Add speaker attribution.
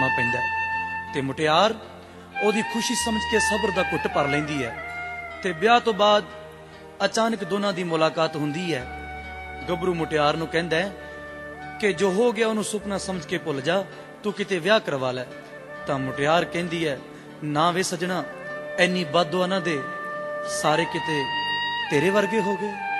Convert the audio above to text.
Speaker 1: ਪਾਉਣਾ ਪੈਂਦਾ ਤੇ ਮੁਟਿਆਰ ਉਹਦੀ ਖੁਸ਼ੀ ਸਮਝ ਕੇ ਸਬਰ ਦਾ ਘੁੱਟ ਭਰ ਲੈਂਦੀ ਹੈ ਤੇ ਵਿਆਹ ਤੋਂ ਬਾਅਦ ਅਚਾਨਕ ਦੋਨਾਂ ਦੀ ਮੁਲਾਕਾਤ ਹੁੰਦੀ ਹੈ। ਗੱਭਰੂ ਮੁਟਿਆਰ ਨੂੰ ਕਹਿੰਦਾ ਹੈ ਕਿ ਜੋ ਹੋ ਗਿਆ ਉਹਨੂੰ ਸੁਪਨਾ ਸਮਝ ਕੇ ਭੁੱਲ ਜਾ, ਤੂੰ ਕਿਤੇ ਵਿਆਹ ਕਰਵਾ ਲੈ। ਤਾਂ ਮੁਟਿਆਰ ਕਹਿੰਦੀ ਹੈ, ਨਾ ਵੇ ਸਜਣਾ, ਐਨੀ ਬਦਦੁਆ ਨਾ ਦੇ, ਸਾਰੇ ਕਿਤੇ ਤੇਰੇ ਵਰਗੇ ਹੋ ਗਏ।